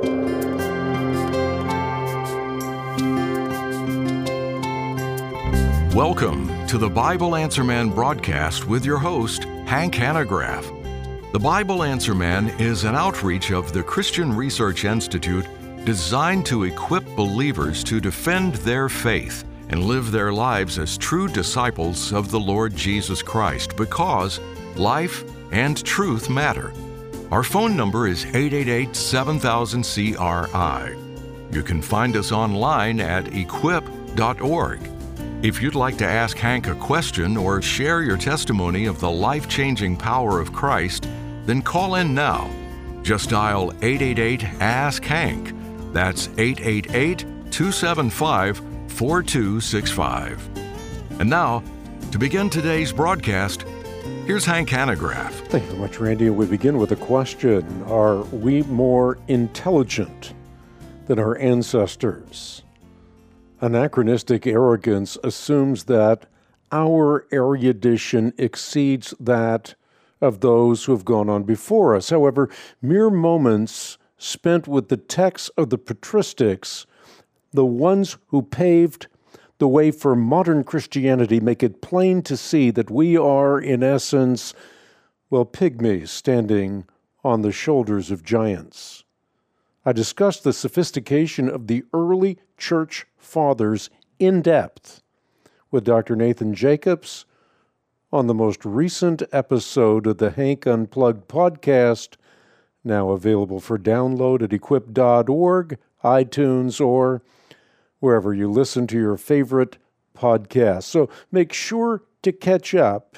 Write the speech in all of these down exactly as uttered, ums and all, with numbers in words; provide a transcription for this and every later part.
Welcome to the Bible Answer Man broadcast with your host, Hank Hanegraaff. The Bible Answer Man is an outreach of the Christian Research Institute designed to equip believers to defend their faith and live their lives as true disciples of the Lord Jesus Christ, because life and truth matter. Our phone number is eight eight eight, seven thousand, C R I. You can find us online at equip dot org. If you'd like to ask Hank a question or share your testimony of the life-changing power of Christ, then call in now. Just dial eight eight eight, ask Hank. That's eight eight eight, two seven five, four two six five. And now, to begin today's broadcast, here's Hank Hanegraaff. Thank you very much, Randy. We begin with a question. Are we more intelligent than our ancestors? Anachronistic arrogance assumes that our erudition exceeds that of those who have gone on before us. However, mere moments spent with the texts of the patristics, the ones who paved the way for modern Christianity, make it plain to see that we are, in essence, well, pygmies standing on the shoulders of giants. I discussed the sophistication of the early church fathers in depth with Doctor Nathan Jacobs on the most recent episode of the Hank Unplugged podcast, now available for download at equip dot org, iTunes, or wherever you listen to your favorite podcast. So make sure to catch up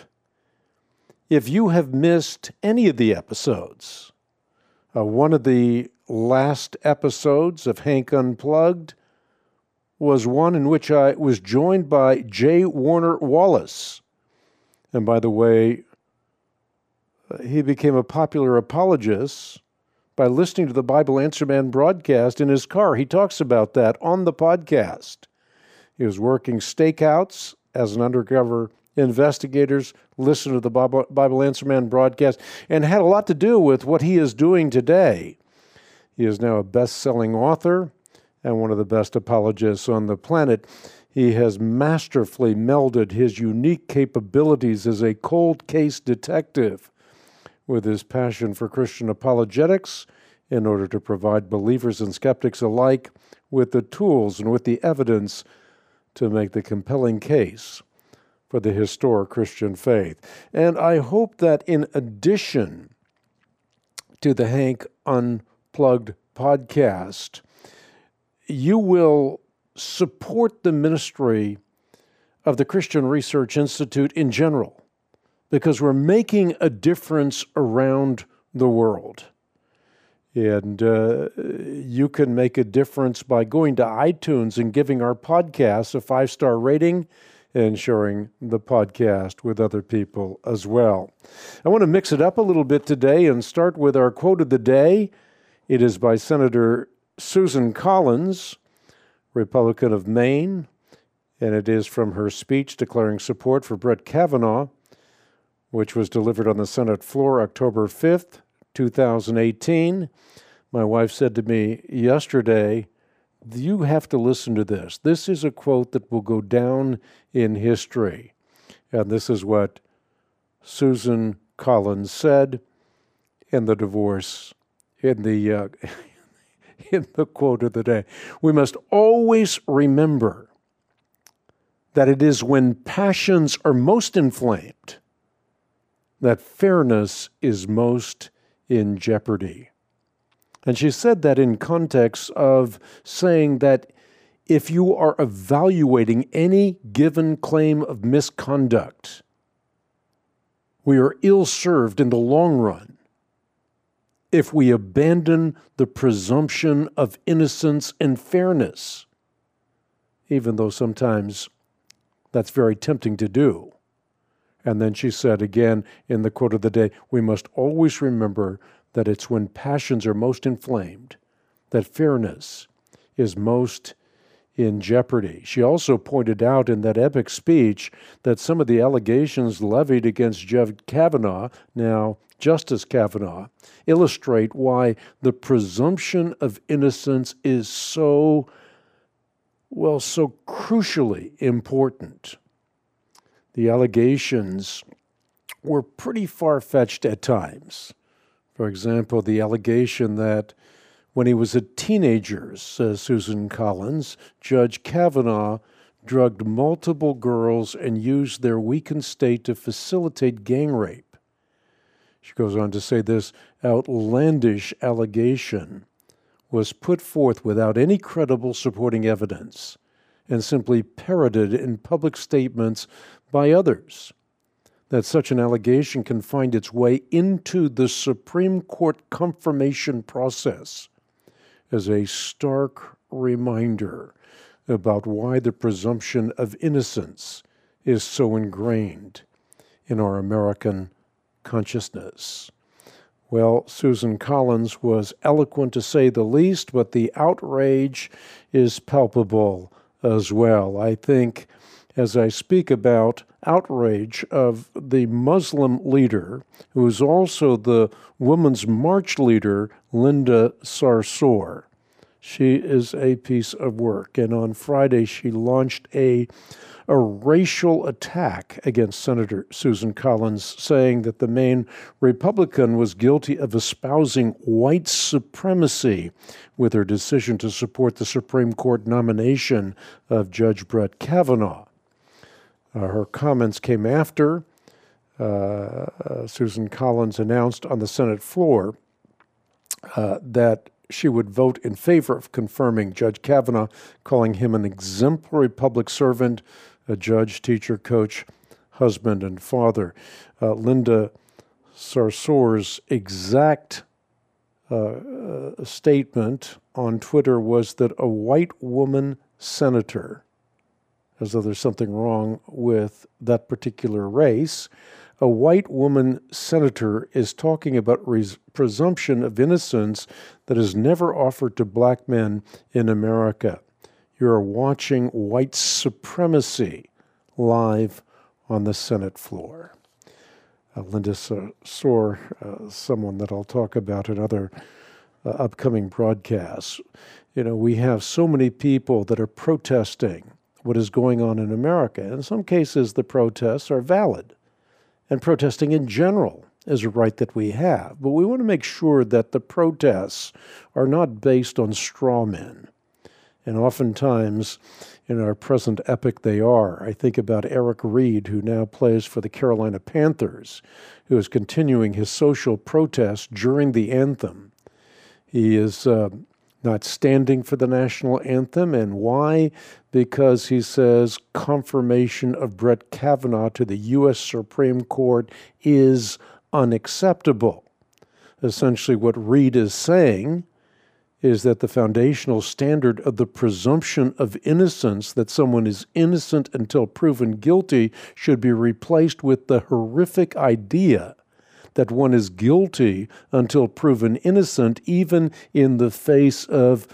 if you have missed any of the episodes. Uh, one of the last episodes of Hank Unplugged was one in which I was joined by J. Warner Wallace. And by the way, he became a popular apologist by listening to the Bible Answer Man broadcast in his car. He talks about that on the podcast. He was working stakeouts as an undercover investigator, listened to the Bible, Bible Answer Man broadcast, and had a lot to do with what he is doing today. He is now a best-selling author and one of the best apologists on the planet. He has masterfully melded his unique capabilities as a cold case detective with his passion for Christian apologetics in order to provide believers and skeptics alike with the tools and with the evidence to make the compelling case for the historic Christian faith. And I hope that in addition to the Hank Unplugged podcast, you will support the ministry of the Christian Research Institute in general, because we're making a difference around the world. And uh, you can make a difference by going to iTunes and giving our podcast a five-star rating and sharing the podcast with other people as well. I want to mix it up a little bit today and start with our quote of the day. It is by Senator Susan Collins, Republican of Maine, and it is from her speech declaring support for Brett Kavanaugh, which was delivered on the Senate floor October fifth, two thousand eighteen. My wife said to me yesterday, you have to listen to this. This is a quote that will go down in history. And this is what Susan Collins said in the divorce, in the, uh, in the quote of the day. We must always remember that it is when passions are most inflamed that fairness is most in jeopardy. And she said that in context of saying that if you are evaluating any given claim of misconduct, we are ill-served in the long run if we abandon the presumption of innocence and fairness, even though sometimes that's very tempting to do. And then she said again in the quote of the day, we must always remember that it's when passions are most inflamed that fairness is most in jeopardy. She also pointed out in that epic speech that some of the allegations levied against Judge Kavanaugh, now Justice Kavanaugh, illustrate why the presumption of innocence is so, well, so crucially important. The allegations were pretty far-fetched at times. For example, the allegation that when he was a teenager, says Susan Collins, Judge Kavanaugh drugged multiple girls and used their weakened state to facilitate gang rape. She goes on to say this outlandish allegation was put forth without any credible supporting evidence and simply parroted in public statements by others. That such an allegation can find its way into the Supreme Court confirmation process as a stark reminder about why the presumption of innocence is so ingrained in our American consciousness. Well, Susan Collins was eloquent to say the least, but the outrage is palpable as well. I think as I speak about outrage of the Muslim leader, who is also the Women's March leader, Linda Sarsour. She is a piece of work, and on Friday she launched a, a racial attack against Senator Susan Collins, saying that the Maine Republican was guilty of espousing white supremacy with her decision to support the Supreme Court nomination of Judge Brett Kavanaugh. Uh, her comments came after uh, uh, Susan Collins announced on the Senate floor uh, that she would vote in favor of confirming Judge Kavanaugh, calling him an exemplary public servant, a judge, teacher, coach, husband, and father. Uh, Linda Sarsour's exact uh, uh, statement on Twitter was that a white woman senator, as though there's something wrong with that particular race, a white woman senator is talking about res- presumption of innocence that is never offered to black men in America. You're watching white supremacy live on the Senate floor. Uh, Linda Sarsour, uh, someone that I'll talk about in other uh, upcoming broadcasts. You know, we have so many people that are protesting what is going on in America. In some cases, the protests are valid, and protesting in general is a right that we have. But we want to make sure that the protests are not based on straw men. And oftentimes, in our present epoch, they are. I think about Eric Reed, who now plays for the Carolina Panthers, who is continuing his social protest during the anthem. He is uh, not standing for the national anthem. And why? Because he says confirmation of Brett Kavanaugh to the U S Supreme Court is unacceptable. Essentially, what Reed is saying is that the foundational standard of the presumption of innocence, that someone is innocent until proven guilty, should be replaced with the horrific idea that one is guilty until proven innocent, even in the face of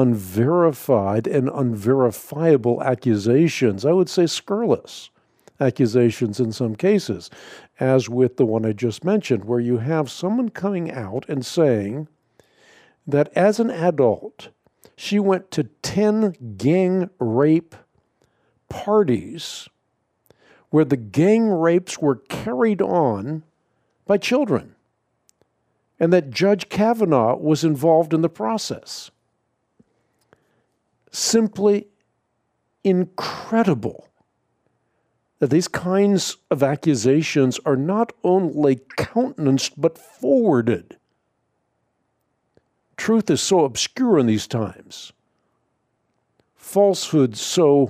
unverified and unverifiable accusations. I would say scurrilous accusations in some cases, as with the one I just mentioned, where you have someone coming out and saying that as an adult, she went to ten gang rape parties where the gang rapes were carried on by children, and that Judge Kavanaugh was involved in the process. Simply incredible that these kinds of accusations are not only countenanced but forwarded. Truth is so obscure in these times. Falsehood so,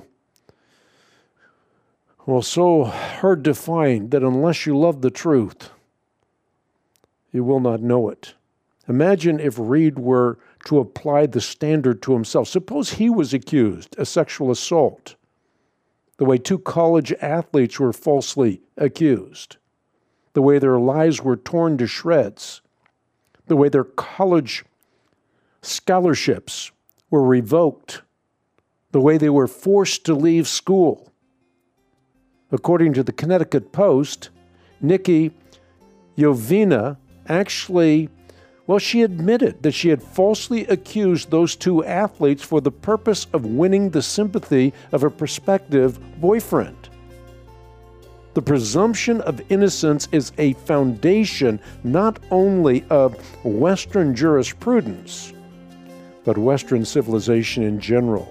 well, so hard to find that unless you love the truth, you will not know it. Imagine if Reed were to apply the standard to himself. Suppose he was accused of sexual assault, the way two college athletes were falsely accused, the way their lives were torn to shreds, the way their college scholarships were revoked the way they were forced to leave school. According to the Connecticut Post, Nikki Jovina actually, well, she admitted that she had falsely accused those two athletes for the purpose of winning the sympathy of a prospective boyfriend. The presumption of innocence is a foundation not only of Western jurisprudence, but Western civilization in general.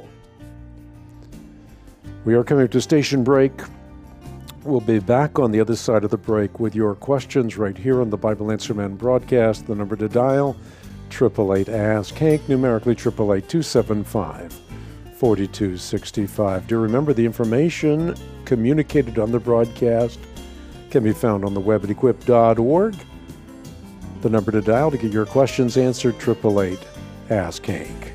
We are coming to station break. We'll be back on the other side of the break with your questions right here on the Bible Answer Man broadcast. The number to dial, eight eight eight, ask Hank, numerically eight eight eight, two seven five, four two six five. Do remember the information communicated on the broadcast can be found on the web at equip dot org. The number to dial to get your questions answered, eight eight eight, ask Hank.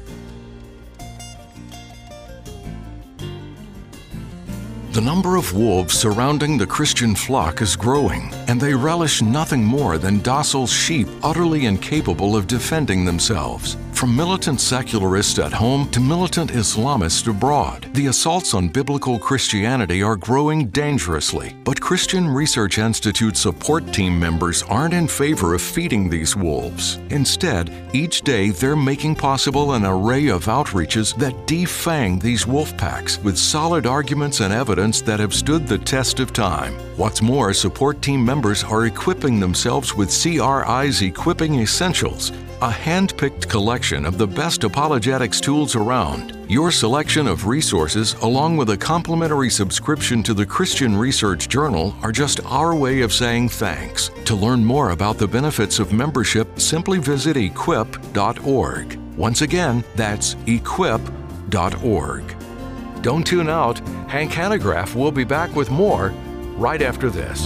The number of wolves surrounding the Christian flock is growing, and they relish nothing more than docile sheep utterly incapable of defending themselves. From militant secularists at home to militant Islamists abroad, the assaults on biblical Christianity are growing dangerously. But Christian Research Institute support team members aren't in favor of feeding these wolves. Instead, each day they're making possible an array of outreaches that defang these wolf packs with solid arguments and evidence that have stood the test of time. What's more, support team members are equipping themselves with C R I's Equipping Essentials, a hand-picked collection of the best apologetics tools around. Your selection of resources, along with a complimentary subscription to the Christian Research Journal, are just our way of saying thanks. To learn more about the benefits of membership, simply visit equip dot org. Once again, that's equip dot org. Don't tune out. Hank Hanegraaff will be back with more right after this.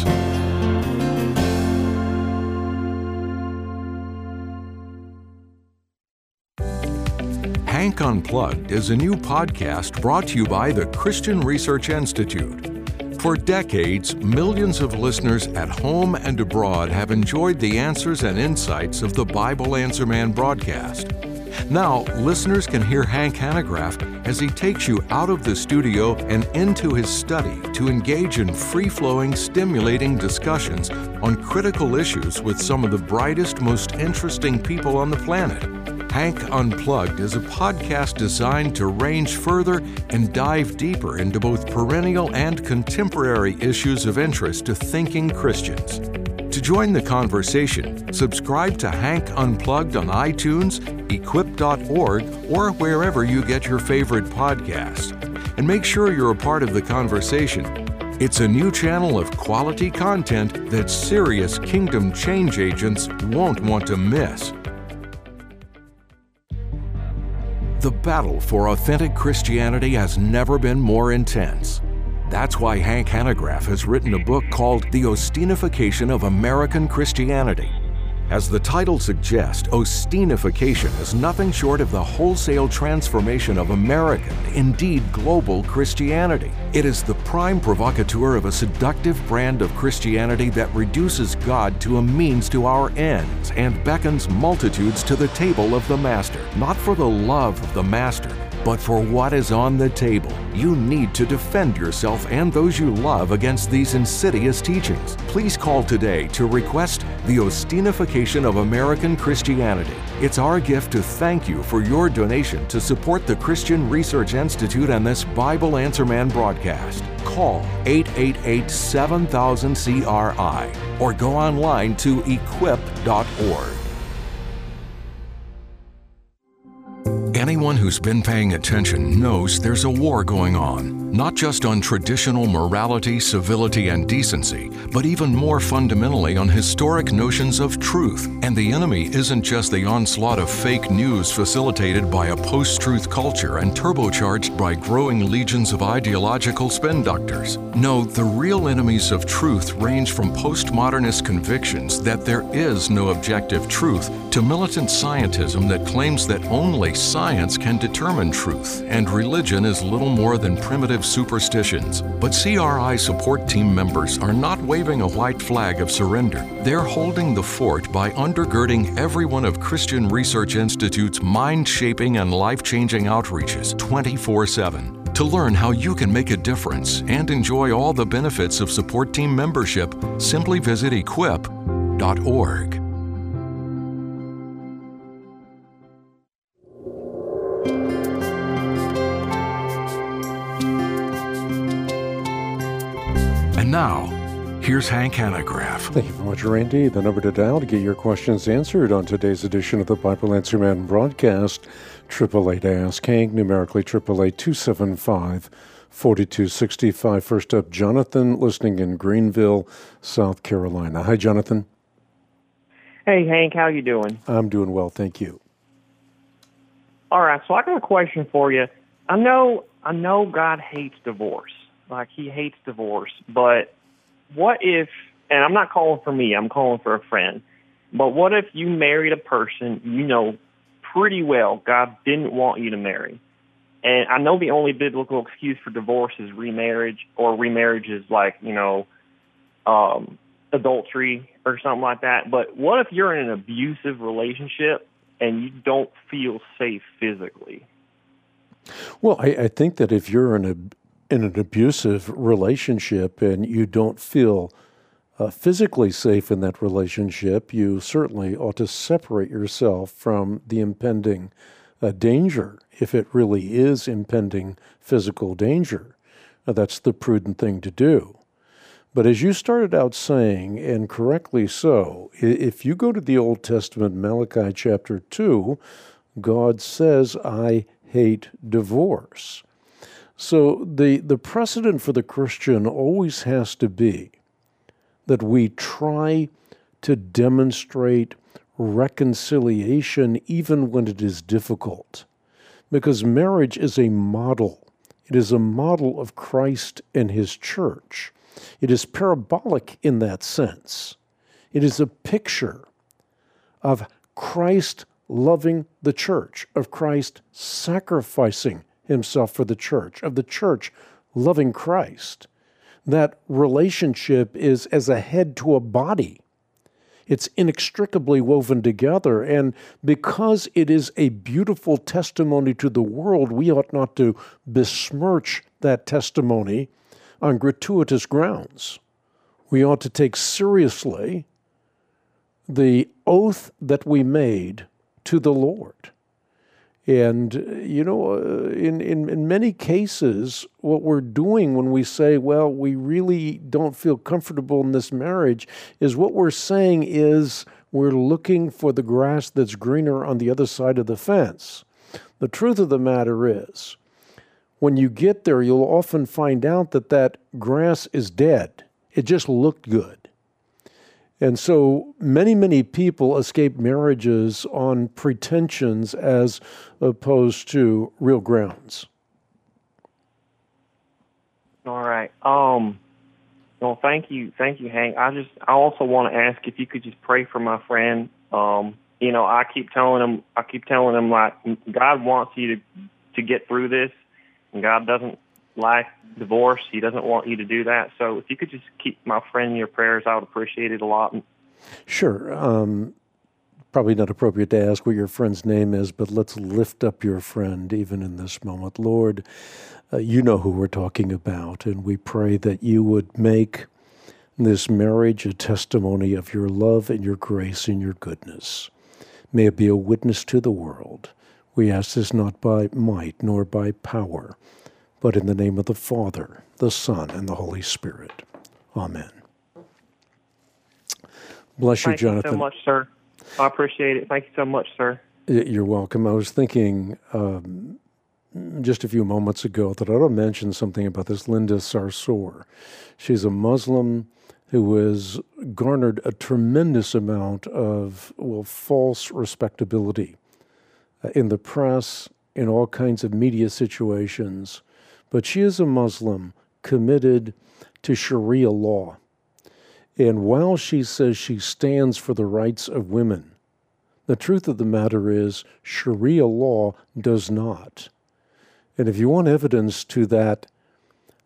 Hank Unplugged is a new podcast brought to you by the Christian Research Institute. For decades, millions of listeners at home and abroad have enjoyed the answers and insights of the Bible Answer Man broadcast. Now, listeners can hear Hank Hanegraaff as he takes you out of the studio and into his study to engage in free-flowing, stimulating discussions on critical issues with some of the brightest, most interesting people on the planet. Hank Unplugged is a podcast designed to range further and dive deeper into both perennial and contemporary issues of interest to thinking Christians. To join the conversation, subscribe to Hank Unplugged on iTunes, equip dot org, or wherever you get your favorite podcasts. And make sure you're a part of the conversation. It's a new channel of quality content that serious kingdom change agents won't want to miss. The battle for authentic Christianity has never been more intense. That's why Hank Hanegraaff has written a book called The Ostinification of American Christianity. As the title suggests, Ostinification is nothing short of the wholesale transformation of American, indeed global, Christianity. It is the prime provocateur of a seductive brand of Christianity that reduces God to a means to our ends and beckons multitudes to the table of the Master, not for the love of the Master, but for what is on the table. You need to defend yourself and those you love against these insidious teachings. Please call today to request The Ostinification of American Christianity. It's our gift to thank you for your donation to support the Christian Research Institute and this Bible Answer Man broadcast. Call eight eight eight, seven thousand, C R I or go online to equip dot org. Anyone who's been paying attention knows there's a war going on, not just on traditional morality, civility, and decency, but even more fundamentally on historic notions of truth. And the enemy isn't just the onslaught of fake news facilitated by a post-truth culture and turbocharged by growing legions of ideological spin doctors. No, the real enemies of truth range from postmodernist convictions that there is no objective truth to militant scientism that claims that only science can determine truth, and religion is little more than primitive conservative superstitions. But C R I support team members are not waving a white flag of surrender. They're holding the fort by undergirding every one of Christian Research Institute's mind-shaping and life-changing outreaches twenty-four seven. To learn how you can make a difference and enjoy all the benefits of support team membership, simply visit equip dot org. And now, here's Hank Hanegraaff. Thank you very much, Randy. The number to dial to get your questions answered on today's edition of the Bible Answer Man broadcast, eight eight eight ask Hank, numerically eight eight eight, two seven five, four two six five. First up, Jonathan, listening in Greenville, South Carolina. Hi, Jonathan. Hey, Hank, how you doing? I'm doing well, thank you. All right, so I got a question for you. I know, I know God hates divorce. Like, he hates divorce, but what if, and I'm not calling for me, I'm calling for a friend, but what if you married a person you know pretty well God didn't want you to marry? And I know the only biblical excuse for divorce is remarriage, or remarriage is like, you know, um, adultery or something like that. But what if you're in an abusive relationship and you don't feel safe physically? Well, I, I think that if you're in a in an abusive relationship and you don't feel uh, physically safe in that relationship, you certainly ought to separate yourself from the impending uh, danger, if it really is impending physical danger. Uh, that's the prudent thing to do. But as you started out saying, and correctly so, if you go to the Old Testament, Malachi chapter two, God says, I hate divorce. So the, the precedent for the Christian always has to be that we try to demonstrate reconciliation even when it is difficult, because marriage is a model. It is a model of Christ and his church. It is parabolic in that sense. It is a picture of Christ loving the church, of Christ sacrificing himself for the church, of the church loving Christ. That relationship is as a head to a body. It's inextricably woven together, and because it is a beautiful testimony to the world, we ought not to besmirch that testimony on gratuitous grounds. We ought to take seriously the oath that we made to the Lord. And, you know, uh, in, in, in many cases, what we're doing when we say, well, we really don't feel comfortable in this marriage, is what we're saying is we're looking for the grass that's greener on the other side of the fence. The truth of the matter is, when you get there, you'll often find out that that grass is dead. It just looked good. And so many, many people escape marriages on pretensions as opposed to real grounds. All right. Um, well, thank you. Thank you, Hank. I just, I also want to ask if you could just pray for my friend. Um, you know, I keep telling him, I keep telling him, like, God wants you to, to get through this, and God doesn't like divorce. He doesn't want you to do that. So if you could just keep my friend in your prayers, I would appreciate it a lot. Sure. Um, probably not appropriate to ask what your friend's name is, but let's lift up your friend even in this moment. Lord, uh, you know who we're talking about, and we pray that you would make this marriage a testimony of your love and your grace and your goodness. May it be a witness to the world. We ask this not by might nor by power, but in the name of the Father, the Son, and the Holy Spirit. Amen. Bless you, Thank Jonathan. Thank you so much, sir. I appreciate it. Thank you so much, sir. You're welcome. I was thinking um, just a few moments ago that I ought to mention something about this Linda Sarsour. She's a Muslim who has garnered a tremendous amount of, well, false respectability uh, in the press, in all kinds of media situations. But she is a Muslim committed to Sharia law. And while she says she stands for the rights of women, the truth of the matter is Sharia law does not. And if you want evidence to that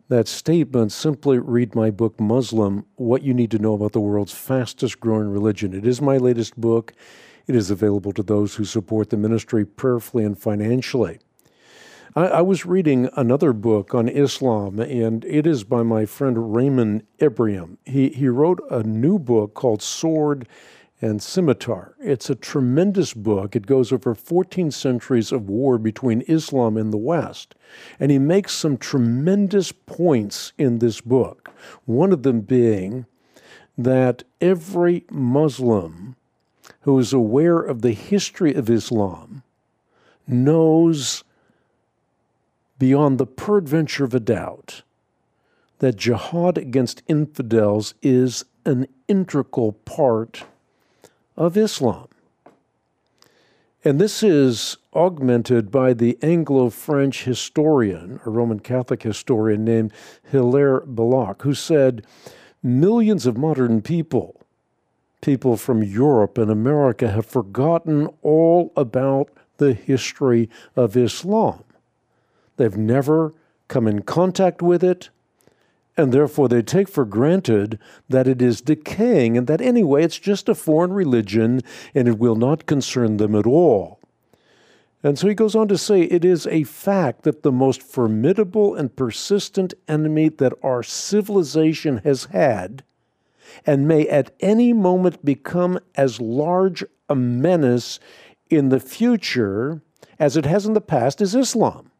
that statement, simply read my book, Muslim, What You Need to Know About the World's Fastest Growing Religion. It is my latest book. It is available to those who support the ministry prayerfully and financially. I, I was reading another book on Islam, and it is by my friend Raymond Ibrahim. He, he wrote a new book called Sword and Scimitar. It's a tremendous book. It goes over fourteen centuries of war between Islam and the West. And he makes some tremendous points in this book. One of them being that every Muslim who is aware of the history of Islam knows beyond the peradventure of a doubt that jihad against infidels is an integral part of Islam. And this is augmented by the Anglo-French historian, a Roman Catholic historian named Hilaire Belloc, who said, millions of modern people, people from Europe and America, have forgotten all about the history of Islam. They've never come in contact with it, and therefore they take for granted that it is decaying and that anyway it's just a foreign religion and it will not concern them at all. And so he goes on to say, it is a fact that the most formidable and persistent enemy that our civilization has had and may at any moment become as large a menace in the future as it has in the past is Islam.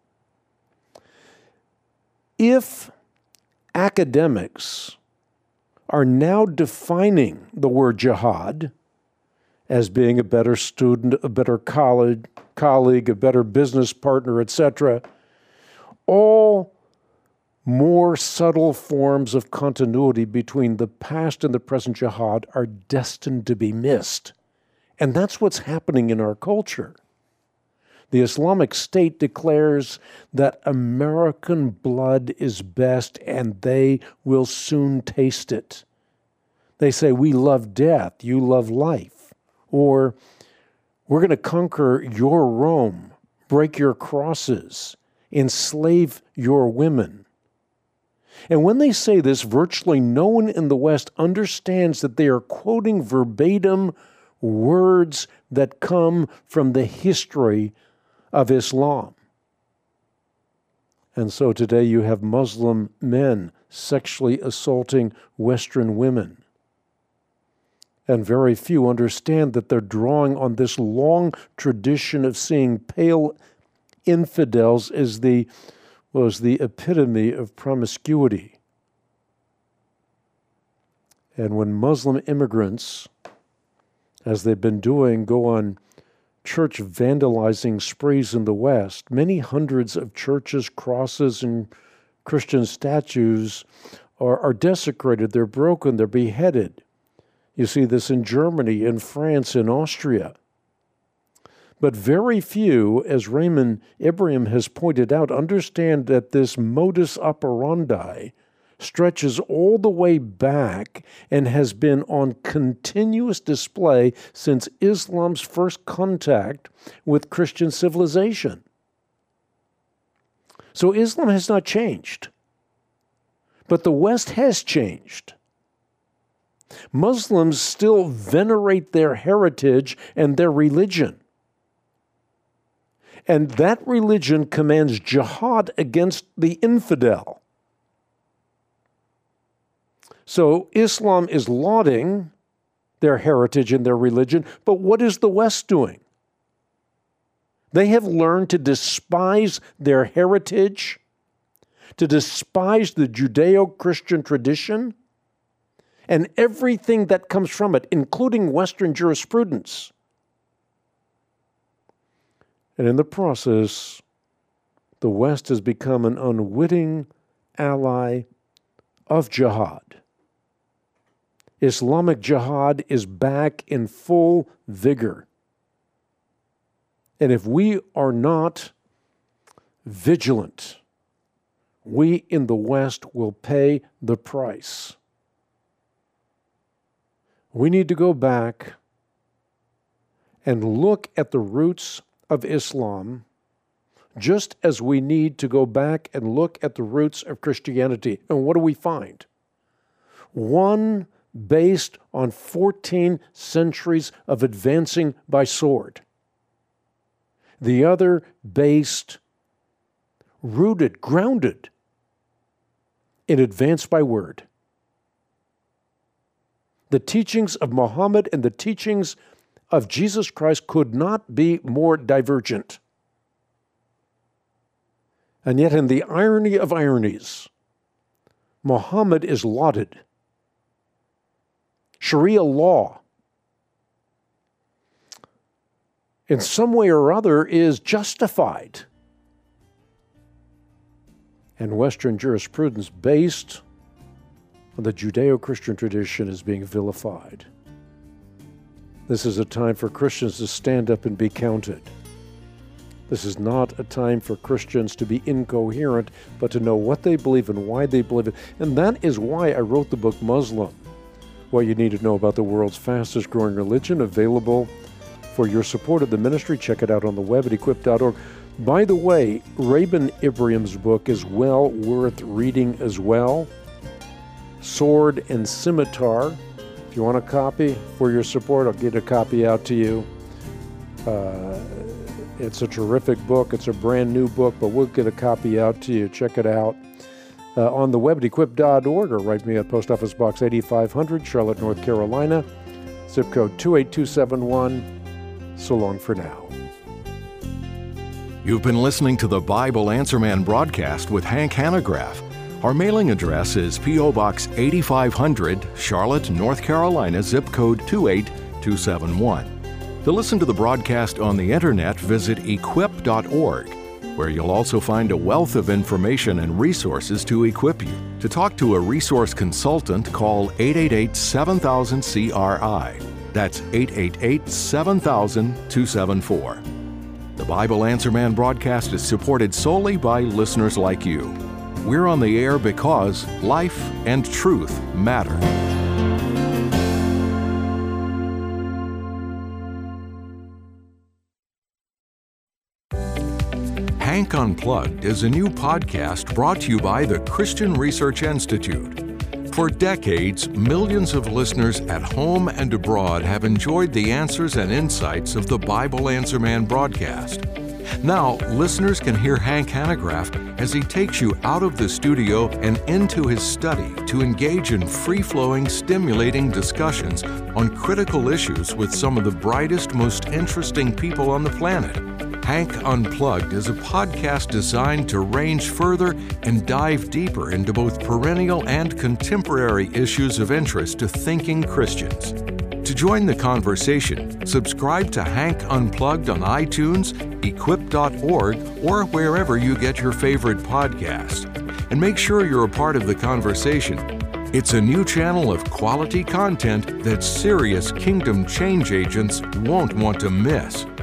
If academics are now defining the word jihad as being a better student, a better colleague, colleague, a better business partner, et cetera, all more subtle forms of continuity between the past and the present jihad are destined to be missed. And that's what's happening in our culture. The Islamic State declares that American blood is best and they will soon taste it. They say, we love death, you love life. Or, we're going to conquer your Rome, break your crosses, enslave your women. And when they say this, virtually no one in the West understands that they are quoting verbatim words that come from the history of Islam. And so today you have Muslim men sexually assaulting Western women. And very few understand that they're drawing on this long tradition of seeing pale infidels as the, was the epitome of promiscuity. And when Muslim immigrants, as they've been doing, go on church vandalizing sprees in the West, many hundreds of churches, crosses, and Christian statues are, are desecrated, they're broken, they're beheaded. You see this in Germany, in France, in Austria. But very few, as Raymond Ibrahim has pointed out, understand that this modus operandi stretches all the way back and has been on continuous display since Islam's first contact with Christian civilization. So Islam has not changed, but the West has changed. Muslims still venerate their heritage and their religion. And that religion commands jihad against the infidel. So Islam is lauding their heritage and their religion, but what is the West doing? They have learned to despise their heritage, to despise the Judeo-Christian tradition, and everything that comes from it, including Western jurisprudence. And in the process, the West has become an unwitting ally of jihad. Islamic jihad is back in full vigor. And if we are not vigilant, we in the West will pay the price. We need to go back and look at the roots of Islam, just as we need to go back and look at the roots of Christianity. And what do we find? One based on fourteen centuries of advancing by sword. The other based, rooted, grounded in advance by word. The teachings of Muhammad and the teachings of Jesus Christ could not be more divergent. And yet, in the irony of ironies, Muhammad is lauded. Sharia law, in some way or other, is justified. And Western jurisprudence based on the Judeo-Christian tradition is being vilified. This is a time for Christians to stand up and be counted. This is not a time for Christians to be incoherent, but to know what they believe and why they believe it. And that is why I wrote the book Muslim, What You Need to Know About the World's Fastest Growing Religion, available for your support of the ministry. Check it out on the web at equip dot org. By the way, Rabin Ibrahim's book is well worth reading as well. Sword and Scimitar. If you want a copy for your support, I'll get a copy out to you. Uh, it's a terrific book. It's a brand new book, but we'll get a copy out to you. Check it out uh, on the web at equip dot org, or write me at Post Office Box eighty-five hundred, Charlotte, North Carolina, zip code two eight two seven one. So long for now. You've been listening to the Bible Answer Man broadcast with Hank Hanegraaff. Our mailing address is P O Box eighty-five hundred, Charlotte, North Carolina, zip code two eight two seven one. To listen to the broadcast on the internet, visit equip dot org, where you'll also find a wealth of information and resources to equip you. To talk to a resource consultant, call eight eight eight, seven thousand, C R I. That's eight eight eight, seven thousand, two seven four. The Bible Answer Man broadcast is supported solely by listeners like you. We're on the air because life and truth matter. Hank Unplugged is a new podcast brought to you by the Christian Research Institute. For decades, millions of listeners at home and abroad have enjoyed the answers and insights of the Bible Answer Man broadcast. Now, listeners can hear Hank Hanegraaff as he takes you out of the studio and into his study to engage in free-flowing, stimulating discussions on critical issues with some of the brightest, most interesting people on the planet. Hank Unplugged is a podcast designed to range further and dive deeper into both perennial and contemporary issues of interest to thinking Christians. To join the conversation, subscribe to Hank Unplugged on iTunes, equip dot org, or wherever you get your favorite podcast. And make sure you're a part of the conversation. It's a new channel of quality content that serious kingdom change agents won't want to miss.